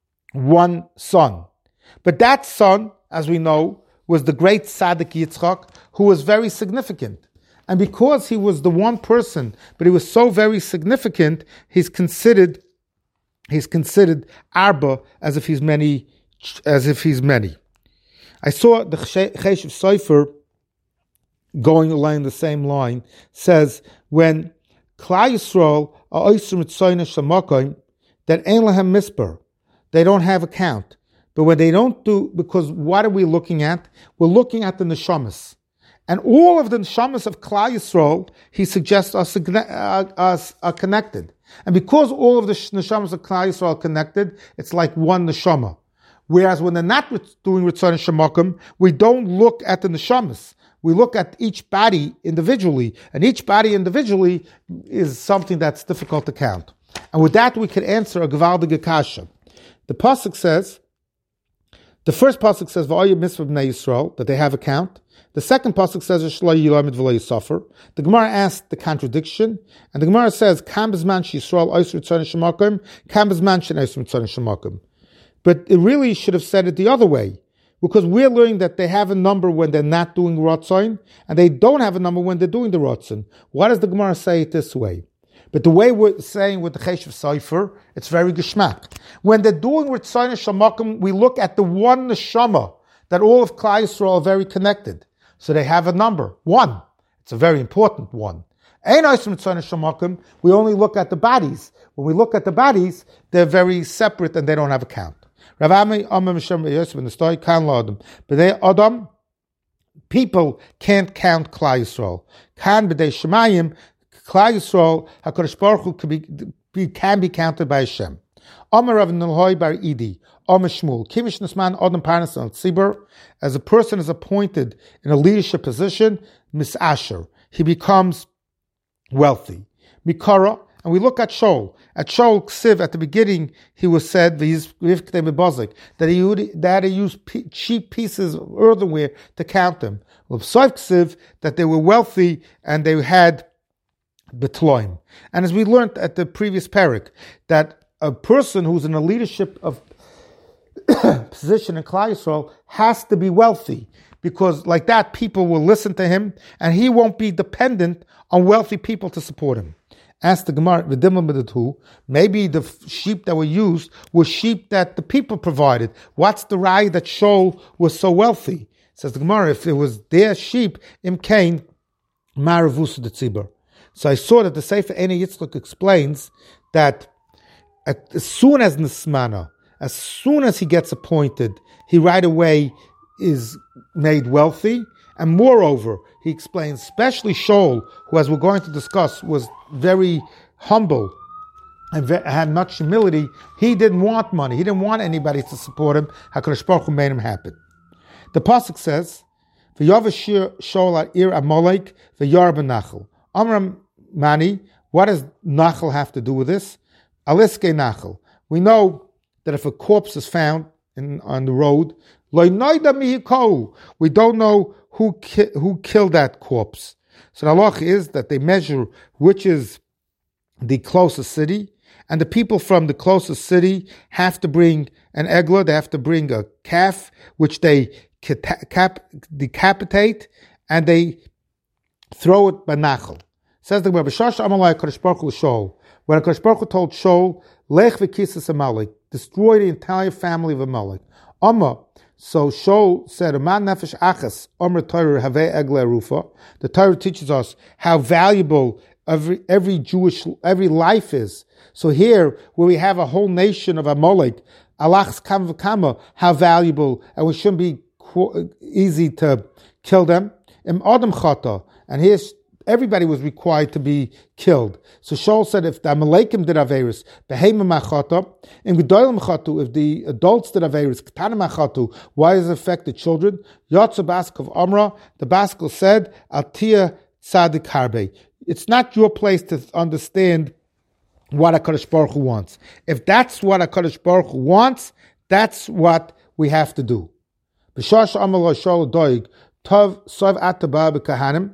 one son, but that son, as we know, was the great Tzaddik Yitzchak, who was very significant. And because he was the one person, but he was so very significant, he's considered he's considered Arba, as if he's many, as if he's many. I saw the Cheshiv Sofer going along the same line, says when Klal Yisrael are oisur mitzoyin shamakim, that ein lahem misper, they don't have a count. But when they don't do, because what are we looking at? We're looking at the neshamas. And all of the neshamas of Klal Yisrael, he suggests, are, are, are connected. And because all of the neshamas of Klal Yisrael are connected, it's like one neshama. Whereas when they're not doing Ritzon Shemakim, we don't look at the neshamas. We look at each body individually. And each body individually is something that's difficult to count. And with that, we can answer a Gevaldige Kasha. The Pasuk says, the first pasuk says "Va'ayu mitzvah b'nei Yisrael," that they have a count. The second pasuk says "Shlo yilamed v'lo yisafar." The Gemara asked the contradiction, and the Gemara says "Kam b'zman sheYisrael oisur tzon shemakim, kam b'zman she'en oisur tzon shemakim." But it really should have said it the other way, because we're learning that they have a number when they're not doing Ratzon, and they don't have a number when they're doing the Ratzon. Why does the Gemara say it this way? But the way we're saying with the Cheshiv Sofer, it's very geschmack. When they're doing Ritzon Shemakim, we look at the one neshama that all of Klal Yisrael are very connected. So they have a number, one. It's a very important one. Ein oisur Ritzon Shemakim, we only look at the bodies. When we look at the bodies, they're very separate and they don't have a count. Rav Ami Amar Mishem Yosef in the story, Kan La'adam. But they Adam, people can't count Klal Yisrael. Kan b'dei Shemayim, Klal Yisrael, HaKadosh Baruch Hu can be, be, can be counted by Hashem. Amar Rav Nilhoi Bar Idi, Amar Shmuel, Kimish Nisman Adam Parnas Al Tzibur, as a person is appointed in a leadership position, Misasher, he becomes wealthy. Mikara, and we look at Shaul. At Shaul Ksiv, at the beginning, he was said that he that he used cheap pieces of earthenware to count them. Ksiv, that they were wealthy and they had betloim. And as we learned at the previous parak, that a person who's in a leadership of position in Klal Yisrael has to be wealthy, because like that people will listen to him and he won't be dependent on wealthy people to support him. Ask the Gemara, maybe the sheep that were used were sheep that the people provided. What's the raya that Shaul was so wealthy? Says the Gemara, if it was their sheep, im kain maravusu de tzibur. So I saw that the Sefer Eni Yitzchak explains that as soon as Nismana, as soon as he gets appointed, he right away is made wealthy. And moreover, he explains, especially Shaul, who, as we're going to discuss, was very humble and had much humility. He didn't want money. He didn't want anybody to support him. HaKadosh Baruch Hu made him happen. The pasuk says, "V'yavashir Shaul at Ir Amalek v'yar b'nachal." Amram Mani, what does Nachal have to do with this? Aliske Nachal. We know that if a corpse is found in, on the road, we don't know who ki- who killed that corpse. So the halach is that they measure which is the closest city, and the people from the closest city have to bring an eglah, they have to bring a calf, which they cap- decapitate, and they throw it by Nachal. Says the Gemara, B'shash Amalai Kadosh Baruch Hu Shaul. When Kadosh Baruch Hu told Shaul, Lech v'kisas Amalek, destroy the entire family of Amalek. Amma, so Shaul said, "Aman nefesh achas Amr Torah havei egle rufa." The Torah teaches us how valuable every every Jewish every life is. So here, where we have a whole nation of Amalek, Alach's kam v'kama, how valuable, and we shouldn't be easy to kill them. Im Adam chata, and here's everybody was required to be killed. So Shaul said, if the Amalekim did Averis, Behema Machata, and Gedolim Chatu, if the adults did Averis, Ketana Machatu, why does it affect the children? Yotza Bask of Amra, the Baskel said, Altia Tzadik Harbe. It's not your place to understand what HaKadosh Baruch Hu wants. If that's what HaKadosh Baruch Hu wants, that's what we have to do. B'shash Amal Shaul Doig, Tov Sov Ataba B'Kahanim,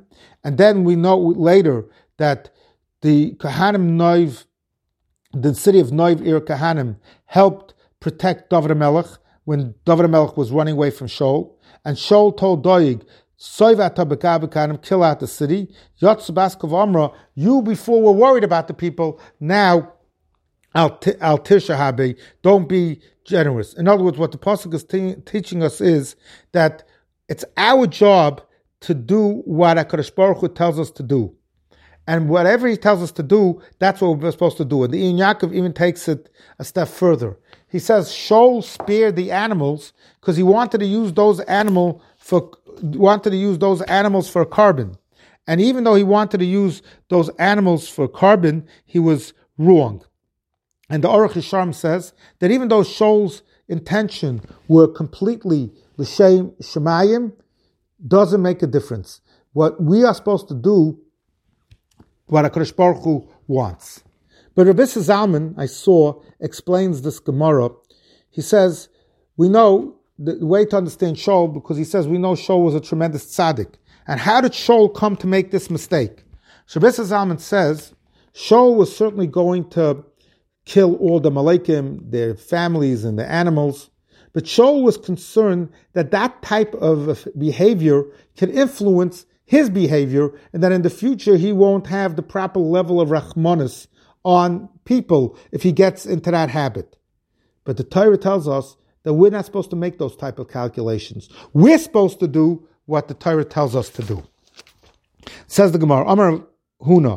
And then we know later that the Kahanim Noiv, the city of Noiv Ir Kahanim, helped protect David HaMelech when David HaMelech was running away from Shaul. And Shaul told Doeg, kill out the city. You before were worried about the people, now al tishahabe, don't be generous. In other words, what the Pasuk is te- teaching us is that it's our job to do what HaKadosh Baruch Hu tells us to do. And whatever he tells us to do, that's what we're supposed to do. And the Ein Yaakov even takes it a step further. He says Shaul spared the animals because he wanted to use those animal for wanted to use those animals for carbon. And even though he wanted to use those animals for carbon, he was wrong. And the Aruch Yisharm says that even though Shaul's intention were completely l'shem shemayim, doesn't make a difference. What we are supposed to do, what HaKadosh Baruch Hu wants. But Rabbi Zalman, I saw, explains this Gemara. He says, we know the way to understand Shaul, because he says we know Shaul was a tremendous tzaddik. And how did Shaul come to make this mistake? Rabbi Zalman says, Shaul was certainly going to kill all the Malakim, their families and the animals. But Shaul was concerned that that type of behavior can influence his behavior, and that in the future he won't have the proper level of rachmanis on people if he gets into that habit. But the Torah tells us that we're not supposed to make those type of calculations. We're supposed to do what the Torah tells us to do. Says the Gemara, Amar Huna,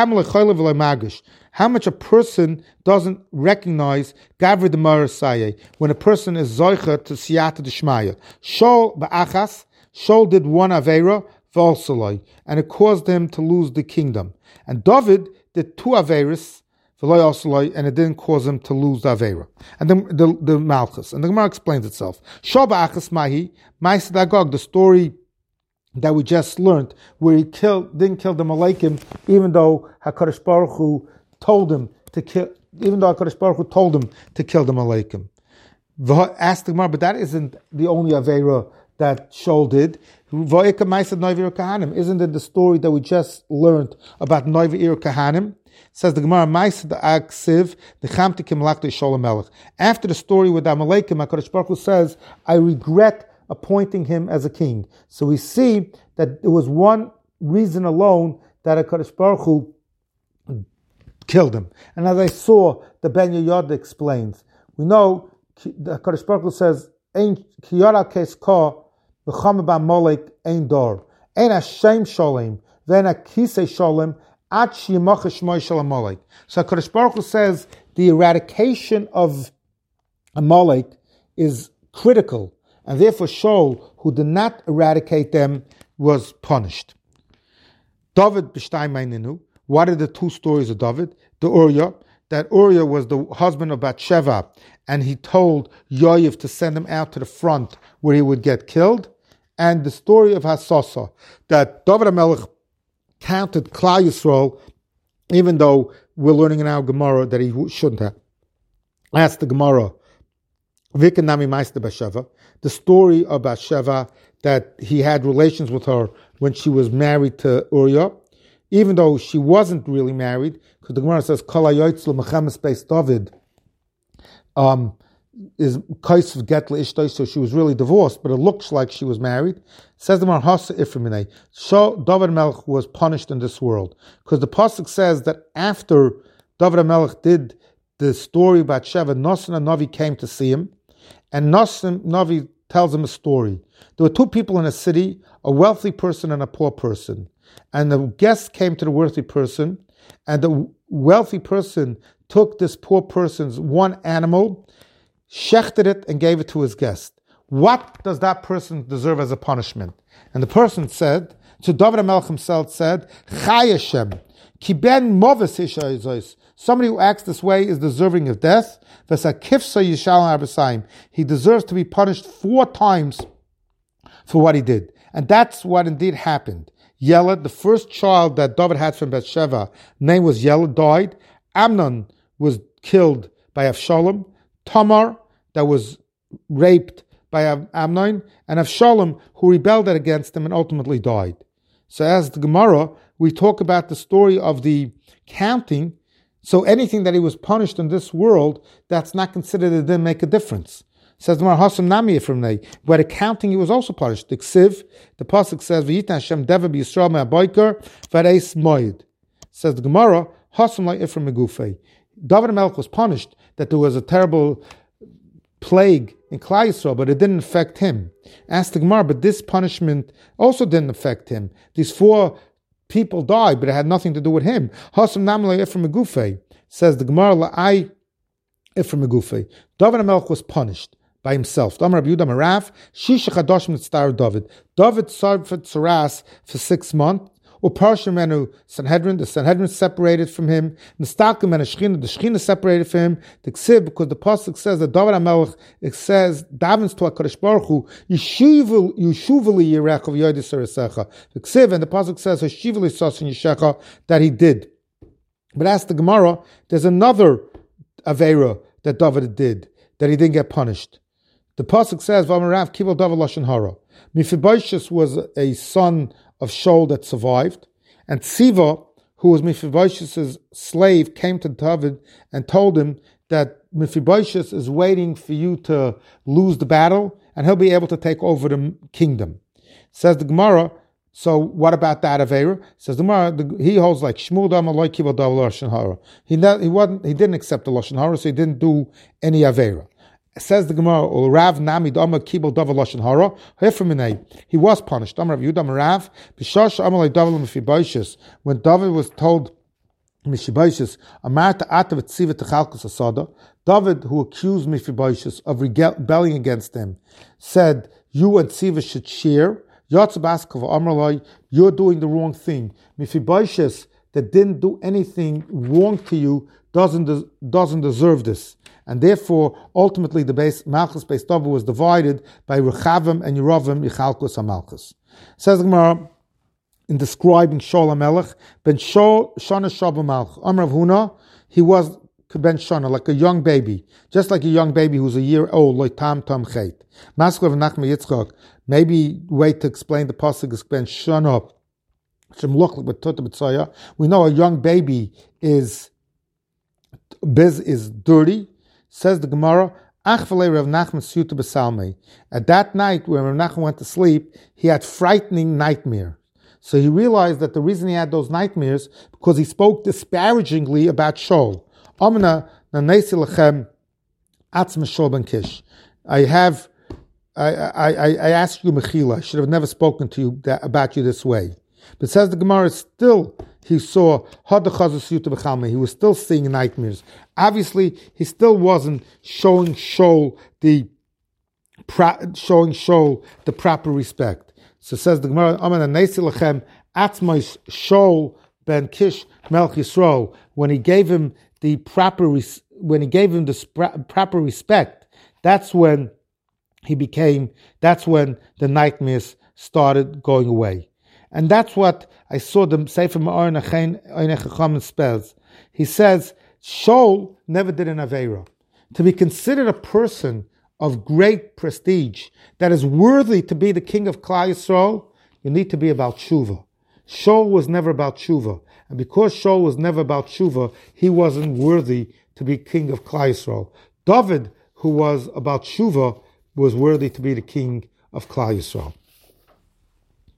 how much a person doesn't recognize Gavri de Marasaye when a person is Zoicha to Siyata Deshmaya. Shol Ba'achas, Shol did one Aveira, Volsaloi, and it caused him to lose the kingdom. And David did two Aveiris, and it didn't cause him to lose the Aveira. And the, the, the Malchus. And the Gemara explains itself. Shol Ba'achas Mahi, Ma'asidagog, the story that we just learned, where he killed, didn't kill the Malakim, even though HaKadosh Baruch Hu told him to kill, even though HaKadosh Baruch Hu told him to kill the Malakim. Asked the Gemara, but that isn't the only Aveira that Shaul did. Isn't it the story that we just learned about Noiv Ir Kahanim? Says the Gemara, after the story with Amalekim, HaKadosh Baruch Hu says, I regret appointing him as a king. So we see that there was one reason alone that HaKadosh Baruch Hu killed him. And as I saw, the Ben Yehoyada explains, we know the HaKadosh Baruch Hu says, Ein kiyara kes ka b'chama ba molek ein dor. Ein Hashem sholem, ve'en akisei sholem, ad sheyimach shmoi shel Amalek. So HaKadosh Baruch Hu says the eradication of Amalek is critical, and therefore Shaul, who did not eradicate them, was punished. David b'shtay meininu. What are the two stories of David? The Uriah, that Uriah was the husband of Bathsheba, and he told Yoav to send him out to the front where he would get killed. And the story of Hasasa, that David HaMelech counted Klal Yisrael, even though we're learning in our Gemara that he shouldn't have. Asked the Gemara, Vikanami Meister Bathsheba, the story of Bathsheba, that he had relations with her when she was married to Uriah, even though she wasn't really married, because the Gemara says, Kol hayotzlo mechemes beis David, um, is kaisv get leishtoi, so she was really divorced, but it looks like she was married. Says the Gemara, Hasa Ifrimine, so David HaMelech was punished in this world, because the pasuk says that after David HaMelech did the story about Sheva, Nosson HaNavi came to see him, and Nosson HaNavi tells him a story. There were two people in a city, a wealthy person and a poor person. And the guest came to the wealthy person, and the wealthy person took this poor person's one animal, shechted it, and gave it to his guest. What does that person deserve as a punishment? And the person said, so David HaMelech himself said, Chai Hashem, ki ben moves isha. Somebody who acts this way is deserving of death. He deserves to be punished four times for what he did. And that's what indeed happened. Yeled, the first child that David had from Bathsheba, name was Yeled, died. Amnon was killed by Avshalom. Tamar, that was raped by Amnon. And Avshalom, who rebelled against him and ultimately died. So as the Gemara, we talk about the story of the counting. So anything that he was punished in this world, that's not considered, it didn't make a difference. Says the Gemara, Hasam Nami from Nay. By the counting, he was also punished. The Ksiv, the Pasuk says, V'yitan Hashem Deva b'Yisrael me'aboiker v'reis moed. Says the Gemara, Hasam like Ephraim megufei. David HaMelech was punished that there was a terrible plague in Klal Yisrael, but it didn't affect him. Asked the Gemara, but this punishment also didn't affect him. These four people died, but it had nothing to do with him. Hasam Nami like Ephraim megufei. Says the Gemara, La'ai Ephraim megufei. David HaMelech was punished by himself. David served for Tsaras for six months. Uparshimenu Sanhedrin, the Sanhedrin separated from him. Nistakim and Shechina, the Shechina separated from him. The Ksiv, because the pasuk says that David HaMelech, it says davens to HaKadosh Baruch Hu, Yeshuvali Yerech of Yodis Eresecha. The Ksiv, and the pasuk says Yeshuvali Sasin Yeshecha, that he did. But as the Gemara, there's another Aveira that David did, that he didn't get punished. The pasuk says, "V'amarav kibel David lashon hara." Mephibosheth was a son of Shaul that survived, and Tziva, who was Mephibosheth's slave, came to David and told him that Mephibosheth is waiting for you to lose the battle, and he'll be able to take over the kingdom. Says the Gemara. So what about that Aveira? Says the Gemara, he holds like Shmuel Dam Aloi Kibel David lashon hara. He he wasn't he didn't accept the lashon hara, so he didn't do any Aveira. Says the Gemara, Rav Nami Dama Kibel David lashon hara. He was punished. Amar Yudam Rav Bishash Amalei David Mephibosheth. When David was told Mephibosheth, Amarta Atav Tziva Techalkus Asada, David, who accused Mephibosheth of rebelling against him, said, "You and Tziva should share." You're doing the wrong thing. Mephibosheth, that didn't do anything wrong to you, doesn't de- doesn't deserve this, and therefore, ultimately, the base Malchus Beis David was divided by Rechavim and Yeravim Yichalkus HaMalchus. Says the Gemara in describing Shaul HaMelech, Ben Shaul Shana Shabu Malch Amar Huna, he was Ben Shana, like a young baby, just like a young baby who's a year old, like Tam Tam Chet. Maskov and Nachman Yitzchak. Maybe way to explain the pasuk is Ben Shana. We know a young baby is is dirty. Says the Gemara. At that night, when Rav Nachman went to sleep, he had frightening nightmares. So he realized that the reason he had those nightmares because he spoke disparagingly about Shaul. Amna nanesi lachem atzma Shaul ben Kish. I have, I, I, I ask you, Mechila. I should have never spoken to you that, about you this way. But says the Gemara, still he saw he was still seeing nightmares. Obviously, he still wasn't showing Shaul the showing Shaul the proper respect. So says the Gemara, Amna nanesi lachem atzma Shaul ben Kish Melch Yisrael, when he gave him the proper res- when he gave him the sp- proper respect, that's when he became. That's when the nightmares started going away, and that's what I saw the Sefer Ma'or Nechacham spells. He says Shaul never did an Aveira. To be considered a person of great prestige that is worthy to be the king of Klal Yisrael, you need to be about tshuva. Shaul was never about tshuva. And because Shaul was never about tshuva, he wasn't worthy to be king of Klal Yisrael. David, who was about tshuva, was worthy to be the king of Klal Yisrael.